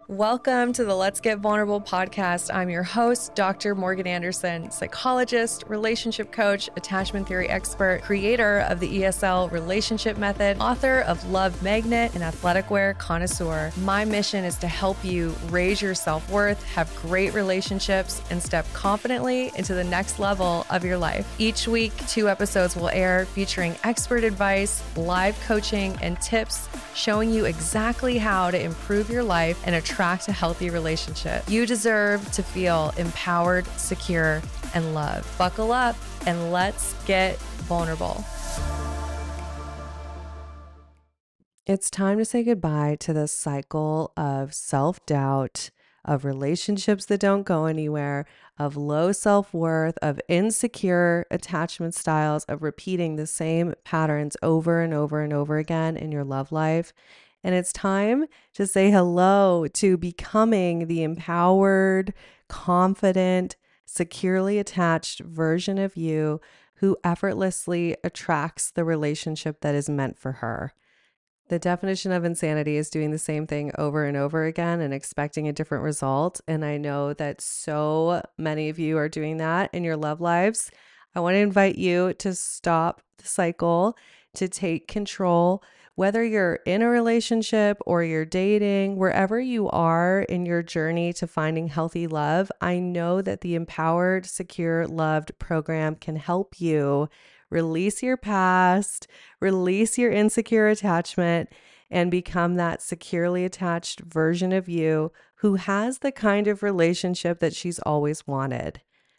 Welcome to the Let's Get Vulnerable podcast. I'm your host, Dr. Morgan Anderson, psychologist, relationship coach, attachment theory expert, creator of the ESL relationship method, author of Love Magnet, and athletic wear connoisseur. My mission is to help you raise your self-worth, have great relationships, and step confidently into the next level of your life. Each week, 2 episodes will air featuring expert advice, live coaching, and tips showing you exactly how to improve your life and attract a healthy relationship. You deserve to feel empowered, secure, and loved. Buckle up and let's get vulnerable. It's time to say goodbye to the cycle of self-doubt, of relationships that don't go anywhere, of low self-worth, of insecure attachment styles, of repeating the same patterns over and over and over again in your love life. And it's time to say hello to becoming the empowered, confident, securely attached version of you who effortlessly attracts the relationship that is meant for her. The definition of insanity is doing the same thing over and over again and expecting a different result. And I know that so many of you are doing that in your love lives. I want to invite you to stop the cycle, to take control, whether you're in a relationship or you're dating, wherever you are in your journey to finding healthy love. I know that the Empowered, Secure, Loved program can help you release your past, release your insecure attachment, and become that securely attached version of you who has the kind of relationship that she's always wanted.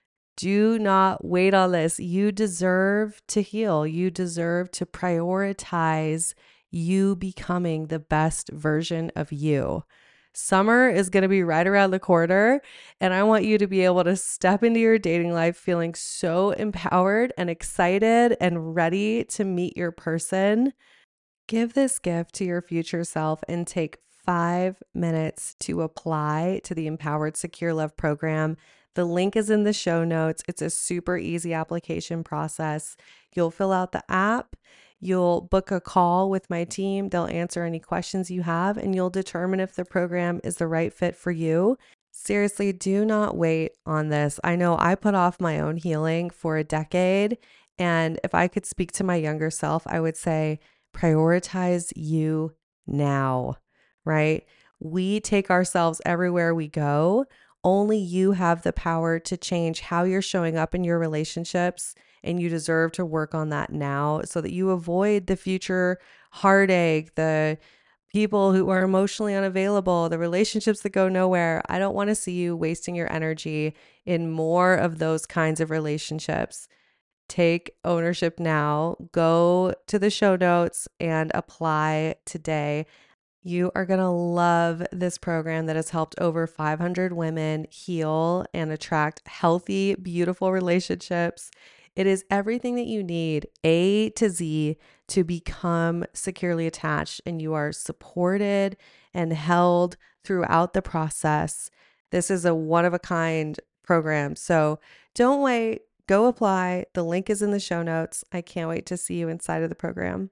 Do not wait on this. You deserve to heal. You deserve to prioritize you becoming the best version of you. Summer is going to be right around the corner, and I want you to be able to step into your dating life feeling so empowered and excited and ready to meet your person. Give this gift to your future self and take 5 minutes to apply to the Empowered Secure Love program. The link is in the show notes. It's a super easy application process. You'll fill out the app. You'll book a call with my team. They'll answer any questions you have, and you'll determine if the program is the right fit for you. Seriously, do not wait on this. I know I put off my own healing for a decade, and if I could speak to my younger self, I would say, prioritize you now, right? We take ourselves everywhere we go. Only you have the power to change how you're showing up in your relationships, and you deserve to work on that now so that you avoid the future heartache, the people who are emotionally unavailable, the relationships that go nowhere. I don't want to see you wasting your energy in more of those kinds of relationships. Take ownership now. Go to the show notes and apply today. You are going to love this program that has helped over 500 women heal and attract healthy, beautiful relationships. It is everything that you need, A to Z, to become securely attached, and you are supported and held throughout the process. This is a one-of-a-kind program. So don't wait. Go apply. The link is in the show notes. I can't wait to see you inside of the program.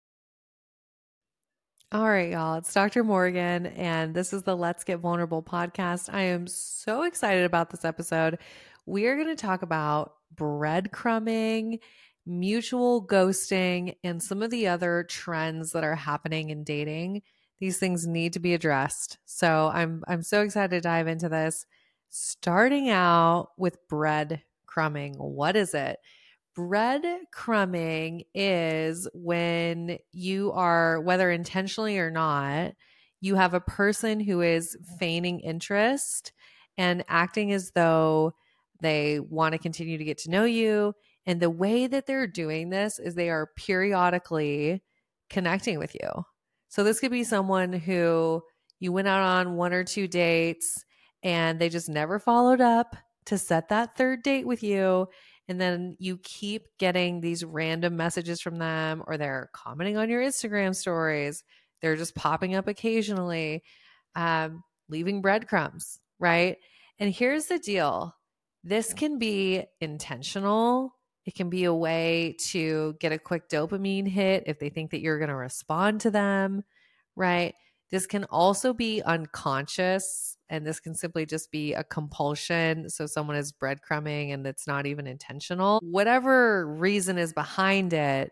All right, y'all. It's Dr. Morgan, and this is the Let's Get Vulnerable podcast. I am so excited about this episode. We are going to talk about breadcrumbing, mutual ghosting, and some of the other trends that are happening in dating. These things need to be addressed. So I'm so excited to dive into this. Starting out with breadcrumbing. What is it? Breadcrumbing is when you are, whether intentionally or not, you have a person who is feigning interest and acting as though they want to continue to get to know you. And the way that they're doing this is they are periodically connecting with you. So this could be someone who you went out on 1 or 2 dates and they just never followed up to set that 3rd date with you. And then you keep getting these random messages from them, or they're commenting on your Instagram stories. They're just popping up occasionally, leaving breadcrumbs, right? And here's the deal. This can be intentional. It can be a way to get a quick dopamine hit if they think that you're going to respond to them, right? This can also be unconscious, and this can simply just be a compulsion. So someone is breadcrumbing and it's not even intentional. Whatever reason is behind it,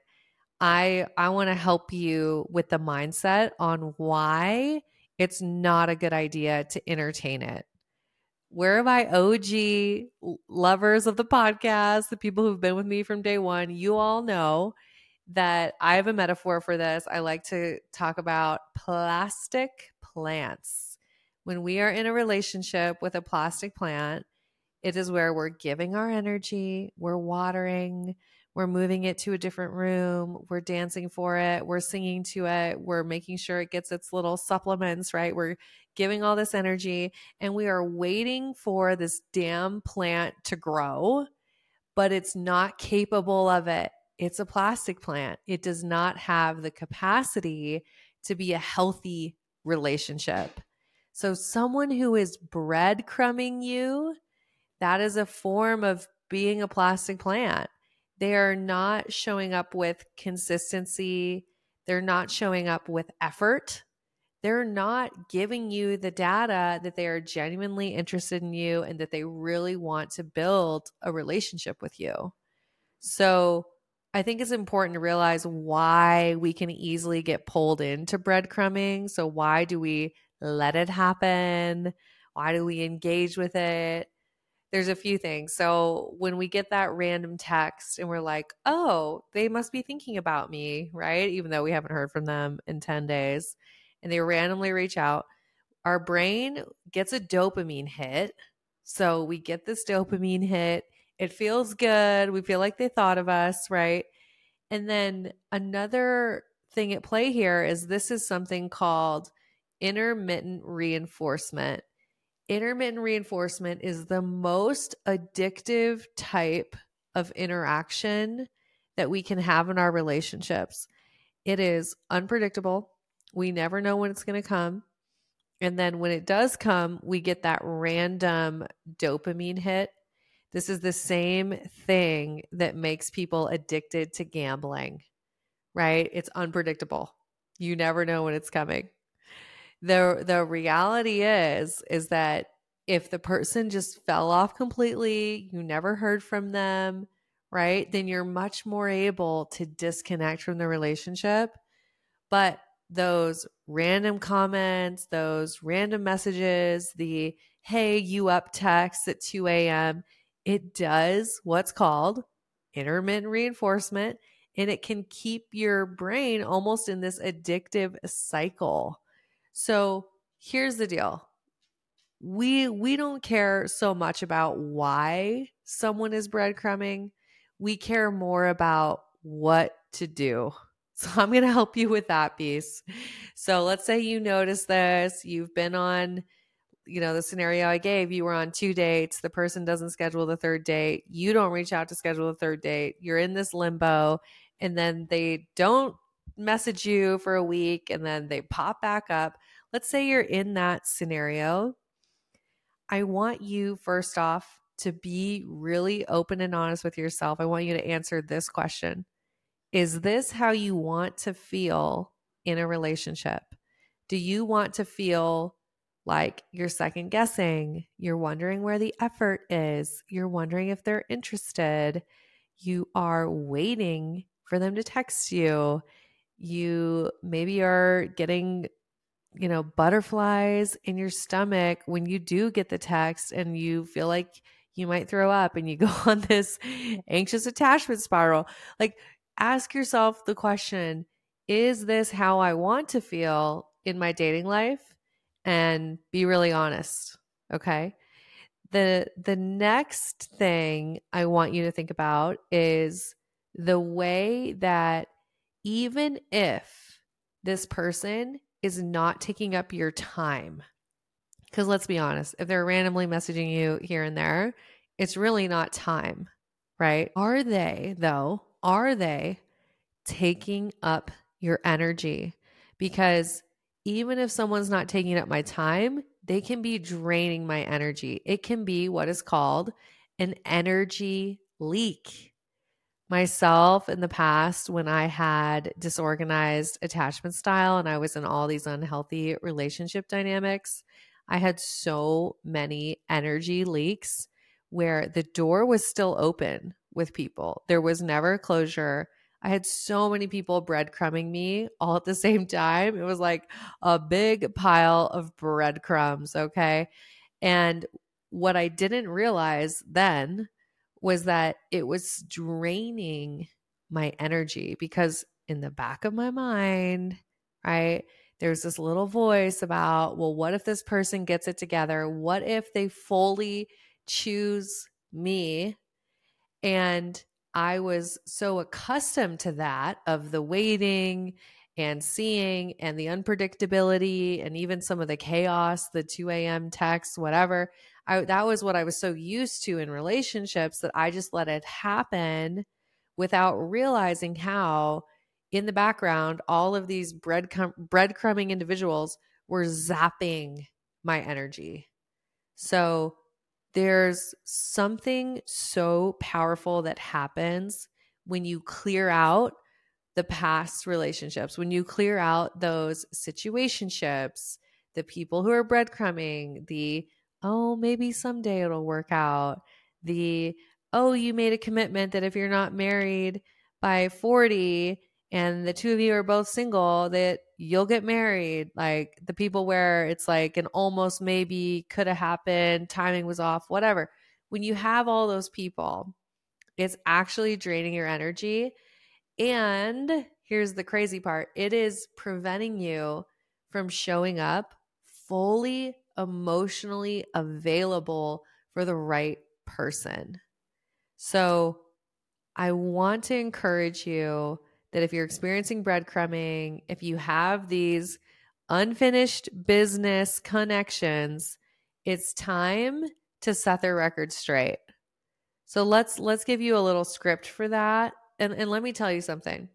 I want to help you with the mindset on why it's not a good idea to entertain it. We're my OG lovers of the podcast, the people who've been with me from day one. You all know that I have a metaphor for this. I like to talk about plastic plants. When we are in a relationship with a plastic plant, it is where we're giving our energy, we're watering, we're moving it to a different room, we're dancing for it, we're singing to it, we're making sure it gets its little supplements, right? We're giving all this energy and we are waiting for this damn plant to grow, but it's not capable of it. It's a plastic plant. It does not have the capacity to be a healthy relationship. So someone who is breadcrumbing you, that is a form of being a plastic plant. They are not showing up with consistency. They're not showing up with effort. They're not giving you the data that they are genuinely interested in you and that they really want to build a relationship with you. So I think it's important to realize why we can easily get pulled into breadcrumbing. So why do we let it happen? Why do we engage with it? There's a few things. So when we get that random text and we're like, oh, they must be thinking about me, right? Even though we haven't heard from them in 10 days and they randomly reach out, our brain gets a dopamine hit. So we get this dopamine hit. It feels good. We feel like they thought of us, right? And then another thing at play here is this is something called intermittent reinforcement. Intermittent reinforcement is the most addictive type of interaction that we can have in our relationships. It is unpredictable. We never know when it's going to come. And then when it does come, we get that random dopamine hit. This is the same thing that makes people addicted to gambling, right? It's unpredictable. You never know when it's coming. The reality is that if the person just fell off completely, you never heard from them, right? Then you're much more able to disconnect from the relationship. But those random comments, those random messages, the hey, you up text at 2 a.m., it does what's called intermittent reinforcement, and it can keep your brain almost in this addictive cycle. So here's the deal. We don't care so much about why someone is breadcrumbing. We care more about what to do. So I'm going to help you with that piece. So let's say you notice this, you've been on, the scenario I gave, you were on 2 dates, the person doesn't schedule the third date, you don't reach out to schedule the third date, you're in this limbo, and then they don't message you for a week and then they pop back up. Let's say you're in that scenario. I want you, first off, to be really open and honest with yourself. I want you to answer this question. Is this how you want to feel in a relationship? Do you want to feel like you're second guessing? You're wondering where the effort is. You're wondering if they're interested. You are waiting for them to text you. You maybe are getting butterflies in your stomach when you do get the text and you feel like you might throw up and you go on this anxious attachment spiral. Like, ask yourself the question, is this how I want to feel in my dating life? And be really honest. Okay. The next thing I want you to think about is the way that even if this person is not taking up your time, because let's be honest, if they're randomly messaging you here and there, it's really not time, right? Are they taking up your energy? Because even if someone's not taking up my time, they can be draining my energy. It can be what is called an energy leak. myself in the past when I had disorganized attachment style and I was in all these unhealthy relationship dynamics. I had so many energy leaks where the door was still open with people. There was never closure. I had so many people breadcrumbing me all at the same time. It was like a big pile of breadcrumbs. Okay. And what I didn't realize then was that it was draining my energy because in the back of my mind, right, there's this little voice about, well, what if this person gets it together? What if they fully choose me? And I was so accustomed to that of the waiting and seeing and the unpredictability and even some of the chaos, the 2 a.m. texts, whatever. That was what I was so used to in relationships that I just let it happen without realizing how, in the background, all of these breadcrumbing individuals were zapping my energy. So there's something so powerful that happens when you clear out the past relationships, when you clear out those situationships, the people who are breadcrumbing, the, oh, maybe someday it'll work out, the, oh, you made a commitment that if you're not married by 40 and the two of you are both single, that you'll get married. Like the people where it's like an almost maybe could have happened, timing was off, whatever. When you have all those people, it's actually draining your energy. And here's the crazy part, it is preventing you from showing up fully emotionally available for the right person. So I want to encourage you that if you're experiencing breadcrumbing, if you have these unfinished business connections, it's time to set their record straight. So let's give you a little script for that. And let me tell you something.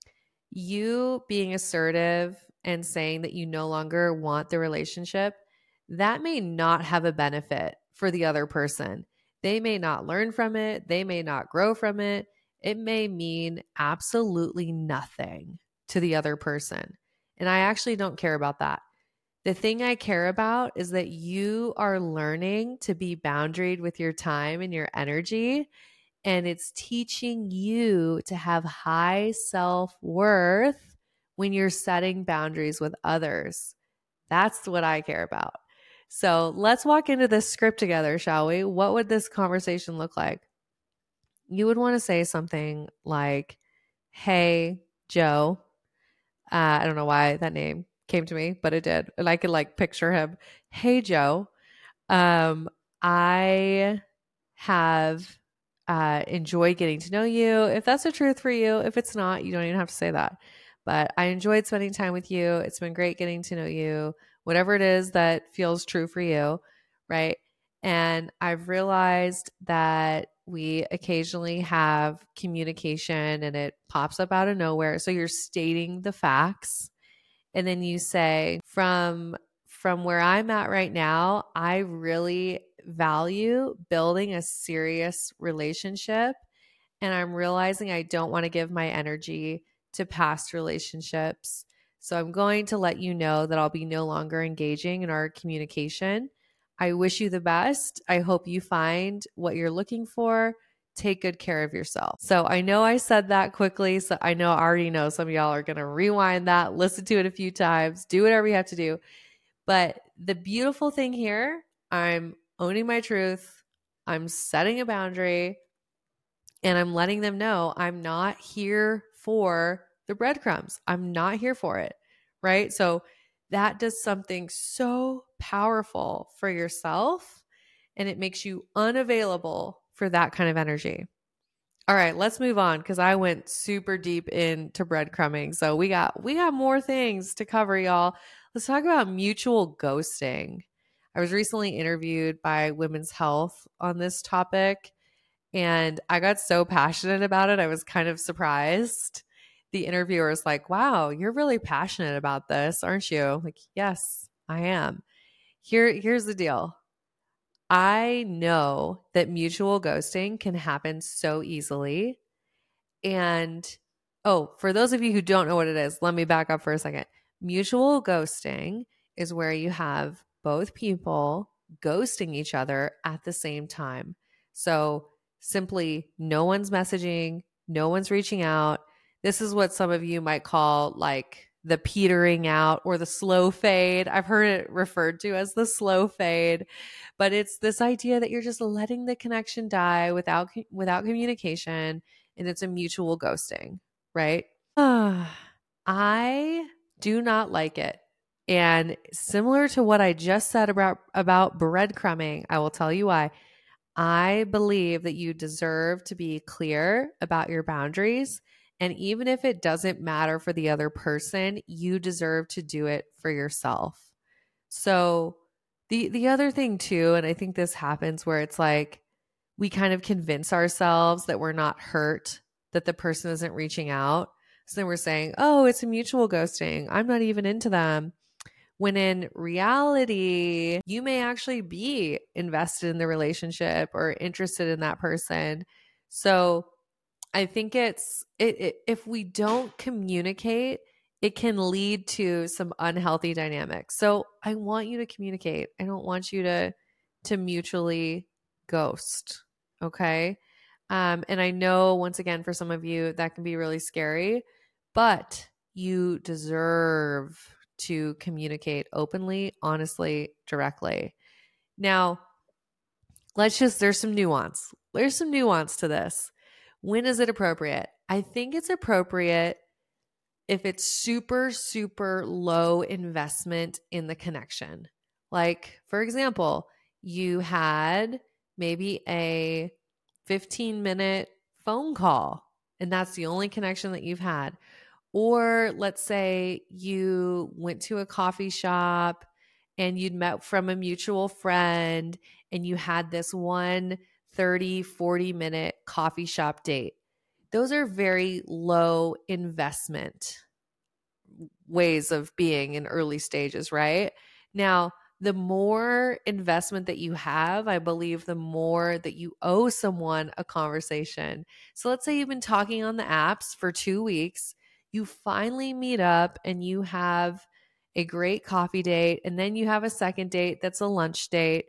You being assertive and saying that you no longer want the relationship, that may not have a benefit for the other person. They may not learn from it. They may not grow from it. It may mean absolutely nothing to the other person. And I actually don't care about that. The thing I care about is that you are learning to be boundaried with your time and your energy. And it's teaching you to have high self-worth when you're setting boundaries with others. That's what I care about. So let's walk into this script together, shall we? What would this conversation look like? You would want to say something like, hey, Joe. I don't know why that name came to me, but it did. And I could like picture him. Hey, Joe. I have enjoyed getting to know you. If that's the truth for you, if it's not, you don't even have to say that. But I enjoyed spending time with you. It's been great getting to know you, whatever it is that feels true for you, right? And I've realized that we occasionally have communication and it pops up out of nowhere. So you're stating the facts and then you say from where I'm at right now, I really value building a serious relationship and I'm realizing I don't want to give my energy to past relationships. So I'm going to let you know that I'll be no longer engaging in our communication. I wish you the best. I hope you find what you're looking for. Take good care of yourself. So I know I said that quickly. So I already know some of y'all are going to rewind that, listen to it a few times, do whatever you have to do. But the beautiful thing here, I'm owning my truth. I'm setting a boundary and I'm letting them know I'm not here for the breadcrumbs. I'm not here for it. Right. So that does something so powerful for yourself and it makes you unavailable for that kind of energy. All right, let's move on because I went super deep into breadcrumbing. So we got more things to cover, y'all. Let's talk about mutual ghosting. I was recently interviewed by Women's Health on this topic, and I got so passionate about it. I was kind of surprised. The interviewer was like, "Wow, you're really passionate about this, aren't you?" I'm like, yes, I am. Here's the deal. I know that mutual ghosting can happen so easily. And for those of you who don't know what it is, let me back up for a second. Mutual ghosting is where you have both people ghosting each other at the same time. So simply no one's messaging, no one's reaching out. This is what some of you might call like the petering out or the slow fade. I've heard it referred to as the slow fade, but it's this idea that you're just letting the connection die without communication, and it's a mutual ghosting, right? I do not like it. And similar to what I just said about breadcrumbing, I will tell you why. I believe that you deserve to be clear about your boundaries. And even if it doesn't matter for the other person, you deserve to do it for yourself. So the other thing too, and I think this happens where it's like we kind of convince ourselves that we're not hurt, that the person isn't reaching out. So then we're saying, oh, it's a mutual ghosting. I'm not even into them. When in reality, you may actually be invested in the relationship or interested in that person. So I think if we don't communicate, it can lead to some unhealthy dynamics. So I want you to communicate. I don't want you to mutually ghost. Okay. And I know once again, for some of you, that can be really scary, but you deserve to communicate openly, honestly, directly. Now, there's some nuance. There's some nuance to this. When is it appropriate? I think it's appropriate if it's super, super low investment in the connection. Like, for example, you had maybe a 15-minute phone call, and that's the only connection that you've had. Or let's say you went to a coffee shop and you'd met from a mutual friend and you had this one 30-40 minute coffee shop date. Those are very low investment ways of being in early stages, right? Now, the more investment that you have, I believe the more that you owe someone a conversation. So let's say you've been talking on the apps for 2 weeks, you finally meet up and you have a great coffee date, and then you have a second date that's a lunch date.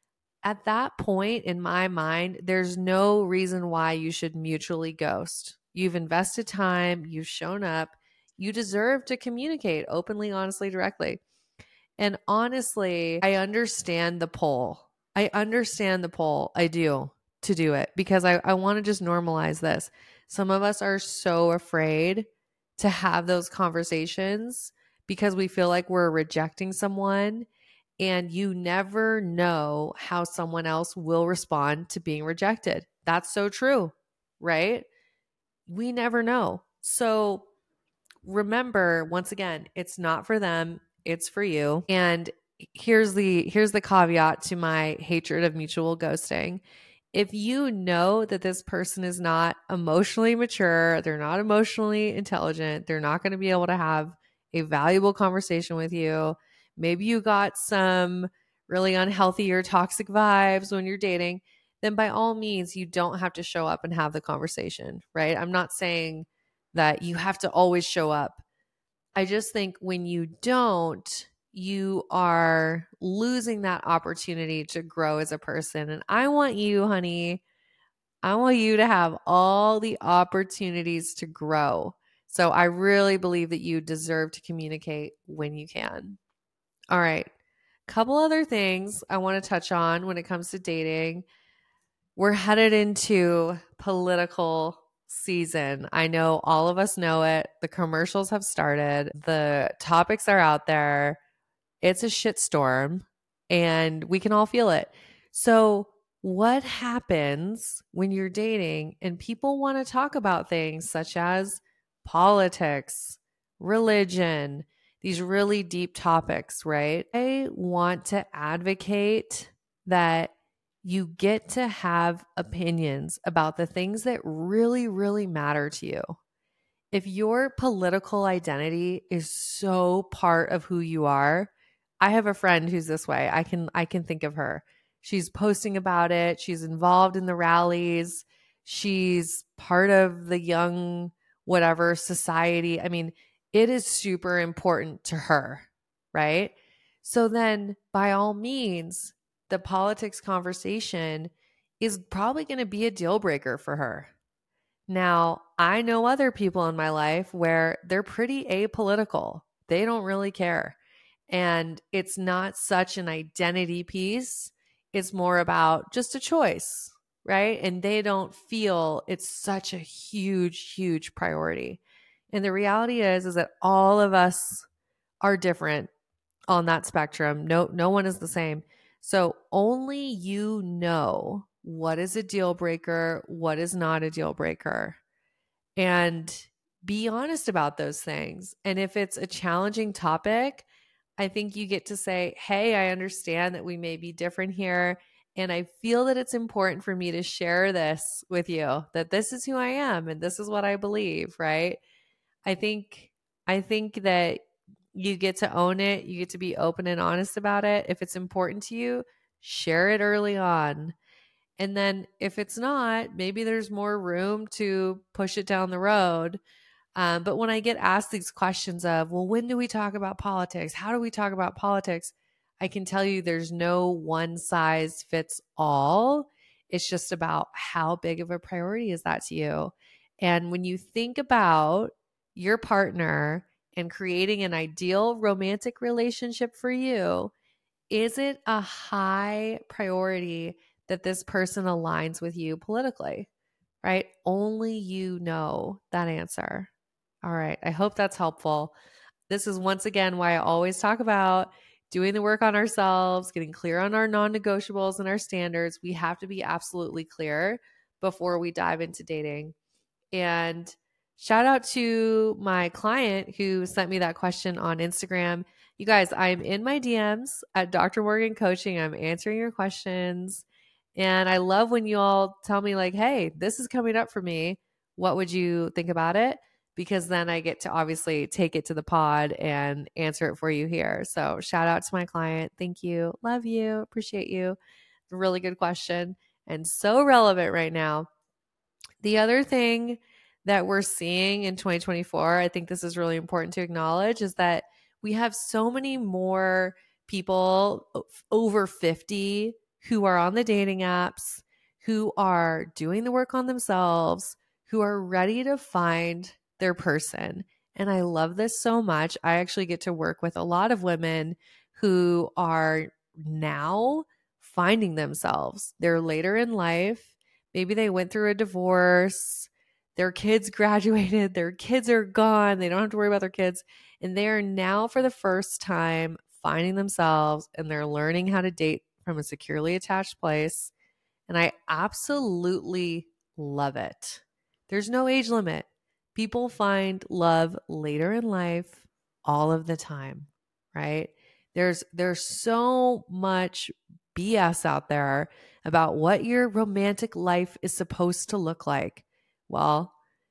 At that point, in my mind, there's no reason why you should mutually ghost. You've invested time, you've shown up, you deserve to communicate openly, honestly, directly. And honestly, I understand the pull. I understand the pull. I do, to do it, because I want to just normalize this. Some of us are so afraid to have those conversations because we feel like we're rejecting someone, and you never know how someone else will respond to being rejected. That's so true, right? We never know. So remember, once again, it's not for them, it's for you. And here's the caveat to my hatred of mutual ghosting. If you know that this person is not emotionally mature, they're not emotionally intelligent, they're not going to be able to have a valuable conversation with you, maybe you got some really unhealthy or toxic vibes when you're dating, then by all means, you don't have to show up and have the conversation, right? I'm not saying that you have to always show up. I just think when you don't, you are losing that opportunity to grow as a person. And I want you, honey, I want you to have all the opportunities to grow. So I really believe that you deserve to communicate when you can. All right. Couple other things I want to touch on when it comes to dating. We're headed into political season. I know all of us know it. The commercials have started. The topics are out there. It's a shitstorm and we can all feel it. So, what happens when you're dating and people want to talk about things such as politics, religion, these really deep topics, right? I want to advocate that you get to have opinions about the things that really, really matter to you. If your political identity is so part of who you are, I have a friend who's this way. I can think of her. She's posting about it. She's involved in the rallies. She's part of the young whatever society. I mean, it is super important to her, right? So then, by all means, the politics conversation is probably going to be a deal breaker for her. Now, I know other people in my life where they're pretty apolitical. They don't really care. And it's not such an identity piece. It's more about just a choice, right? And they don't feel it's such a huge, huge priority. And the reality is that all of us are different on that spectrum. No one is the same. So only you know what is a deal breaker, what is not a deal breaker, and be honest about those things. And if it's a challenging topic, I think you get to say, hey, I understand that we may be different here. And I feel that it's important for me to share this with you, that this is who I am and this is what I believe, right? I think I think that you get to own it. You get to be open and honest about it. If it's important to you, share it early on. And then if it's not, maybe there's more room to push it down the road. But when I get asked these questions of, well, when do we talk about politics? How do we talk about politics? I can tell you there's no one size fits all. It's just about how big of a priority is that to you. And when you think about your partner and creating an ideal romantic relationship for you, is it a high priority that this person aligns with you politically? Right? Only you know that answer. All right. I hope that's helpful. This is once again why I always talk about doing the work on ourselves, getting clear on our non negotiables and our standards. We have to be absolutely clear before we dive into dating. And shout out to my client who sent me that question on Instagram. You guys, I'm in my DMs at Dr. Morgan Coaching. I'm answering your questions. And I love when you all tell me, like, hey, this is coming up for me. What would you think about it? Because then I get to obviously take it to the pod and answer it for you here. So shout out to my client. Thank you. Love you. Appreciate you. Really good question and so relevant right now. The other thing that we're seeing in 2024, I think this is really important to acknowledge, is that we have so many more people over 50 who are on the dating apps, who are doing the work on themselves, who are ready to find their person. And I love this so much. I actually get to work with a lot of women who are now finding themselves. They're later in life. Maybe they went through a divorce, their kids graduated, their kids are gone, they don't have to worry about their kids, and they are now for the first time finding themselves and they're learning how to date from a securely attached place. And I absolutely love it. There's no age limit. People find love later in life all of the time, right? There's so much BS out there about what your romantic life is supposed to look like. Well,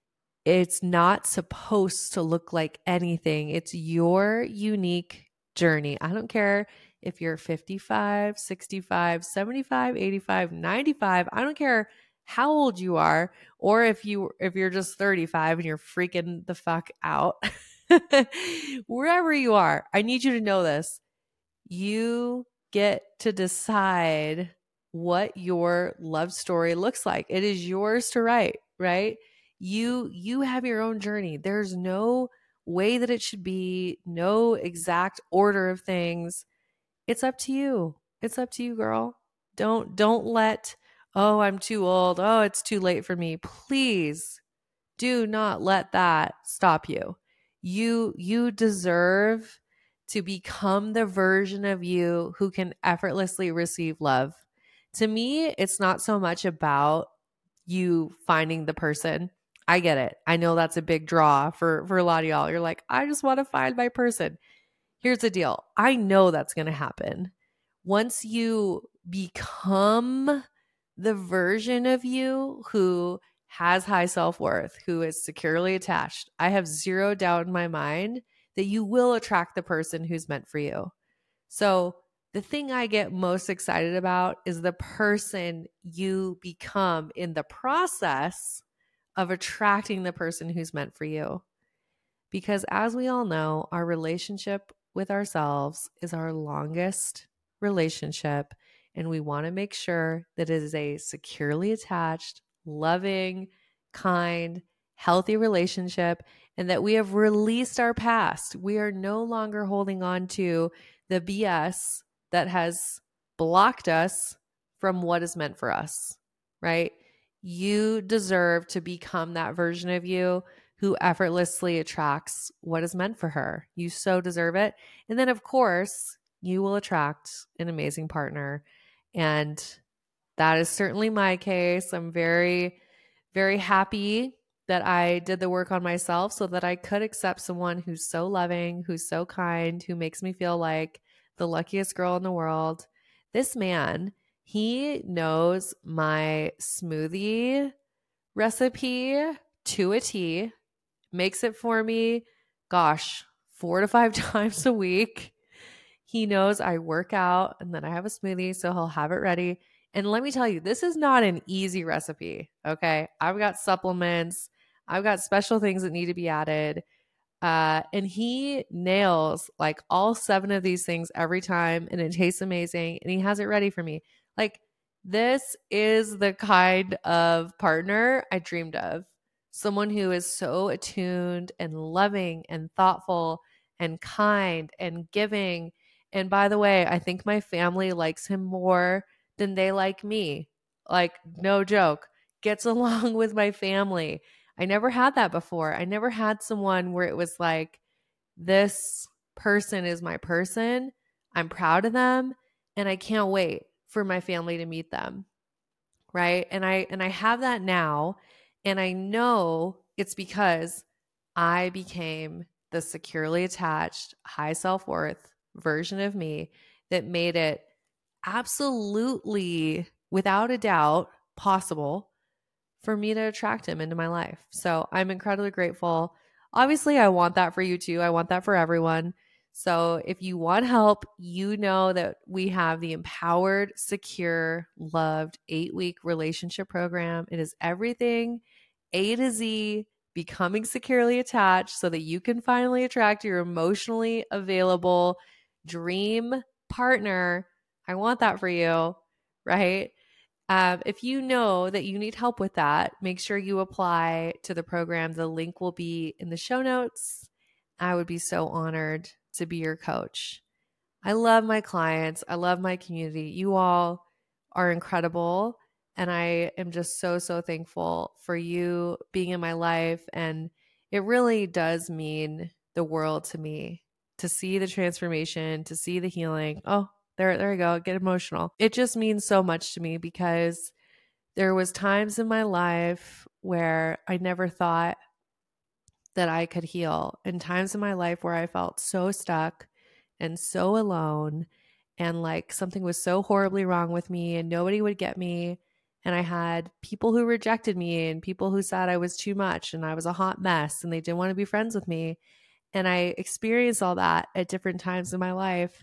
it's not supposed to look like anything. It's your unique journey. I don't care if you're 55, 65, 75, 85, 95. I don't care how old you are, or if you're just 35 and you're freaking the fuck out. Wherever you are, I need you to know this. You get to decide what your love story looks like. It is yours to write, right? You have your own journey. There's no way that it should be, no exact order of things. It's up to you. It's up to you, girl. Don't let, oh, I'm too old. Oh, it's too late for me. Please do not let that stop you. You deserve to become the version of you who can effortlessly receive love. To me, it's not so much about you finding the person. I get it. I know that's a big draw for a lot of y'all. You're like, I just want to find my person. Here's the deal. I know that's going to happen. Once you become the version of you who has high self-worth, who is securely attached, I have zero doubt in my mind that you will attract the person who's meant for you. So The thing I get most excited about is the person you become in the process of attracting the person who's meant for you. Because as we all know, our relationship with ourselves is our longest relationship. And we want to make sure that it is a securely attached, loving, kind, healthy relationship and that we have released our past. We are no longer holding on to the BS that has blocked us from what is meant for us, right? You deserve to become that version of you who effortlessly attracts what is meant for her. You so deserve it. And then, of course, you will attract an amazing partner. And that is certainly my case. I'm very, very happy that I did the work on myself so that I could accept someone who's so loving, who's so kind, who makes me feel like the luckiest girl in the world. This man, he knows my smoothie recipe to a T, makes it for me, gosh, 4 to 5 times a week. He knows I work out and then I have a smoothie, so he'll have it ready. And let me tell you, this is not an easy recipe, okay? I've got supplements, I've got special things that need to be added. And he nails like all 7 of these things every time, and it tastes amazing. And he has it ready for me. Like, this is the kind of partner I dreamed of. Someone who is so attuned and loving and thoughtful and kind and giving. And by the way, I think my family likes him more than they like me. Like, no joke. Gets along with my family. I never had that before. I never had someone where it was like, this person is my person. I'm proud of them and I can't wait for my family to meet them. Right? And I have that now, and I know it's because I became the securely attached, high self-worth version of me that made it absolutely without a doubt possible for me to attract him into my life. So I'm incredibly grateful. Obviously, I want that for you too. I want that for everyone. So if you want help, you know that we have the Empowered, Secure, Loved 8-week relationship program. It is everything A to Z, becoming securely attached so that you can finally attract your emotionally available dream partner. I want that for you, right? If you know that you need help with that, make sure you apply to the program. The link will be in the show notes. I would be so honored to be your coach. I love my clients. I love my community. You all are incredible. And I am just so, so thankful for you being in my life. And it really does mean the world to me to see the transformation, to see the healing. Oh, there you go. Get emotional. It just means so much to me because there was times in my life where I never thought that I could heal, and times in my life where I felt so stuck and so alone, and like something was so horribly wrong with me and nobody would get me. And I had people who rejected me and people who said I was too much and I was a hot mess and they didn't want to be friends with me. And I experienced all that at different times in my life.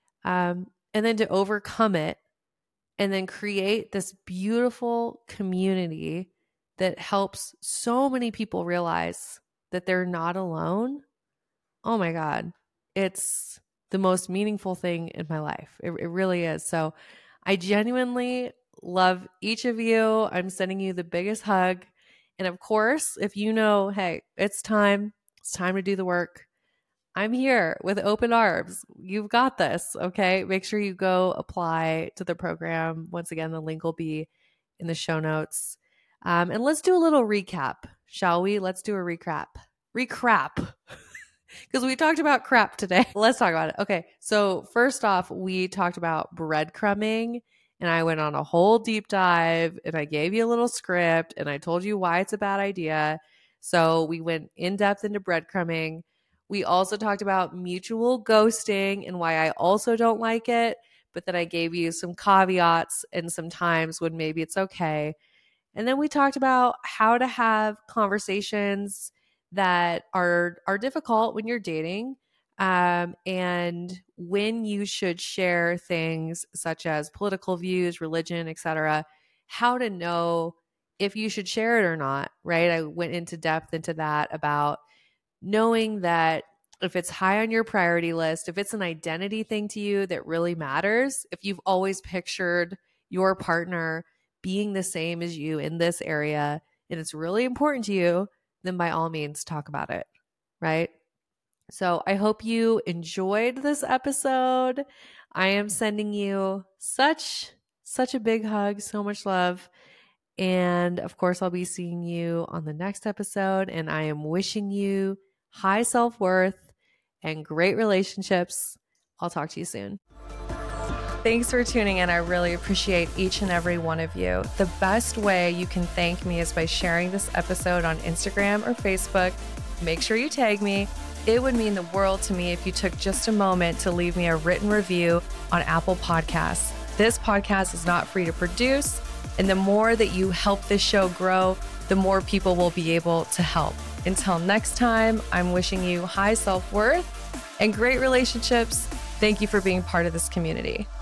And then to overcome it and then create this beautiful community that helps so many people realize that they're not alone. Oh my God. It's the most meaningful thing in my life. It really is. So I genuinely love each of you. I'm sending you the biggest hug. And of course, if you know, hey, it's time to do the work, I'm here with open arms. You've got this. Okay. Make sure you go apply to the program. Once again, the link will be in the show notes. And let's do a little recap, shall we? Let's do a recap. Recrap. Because we talked about crap today. Let's talk about it. Okay. So, first off, we talked about breadcrumbing, and I went on a whole deep dive and I gave you a little script and I told you why it's a bad idea. So, we went in depth into breadcrumbing. We also talked about mutual ghosting and why I also don't like it, but then I gave you some caveats and some times when maybe it's okay. And then we talked about how to have conversations that are difficult when you're dating, and when you should share things such as political views, religion, etc., how to know if you should share it or not, right? I went into depth into that about knowing that if it's high on your priority list, if it's an identity thing to you that really matters, if you've always pictured your partner being the same as you in this area and it's really important to you, then by all means talk about it, right? So I hope you enjoyed this episode. I am sending you such a big hug, so much love. And of course, I'll be seeing you on the next episode. And I am wishing you high self-worth and great relationships. I'll talk to you soon. Thanks for tuning in. I really appreciate each and every one of you. The best way you can thank me is by sharing this episode on Instagram or Facebook. Make sure you tag me. It would mean the world to me if you took just a moment to leave me a written review on Apple Podcasts. This podcast is not free to produce, and the more that you help this show grow, the more people will be able to help. Until next time, I'm wishing you high self-worth and great relationships. Thank you for being part of this community.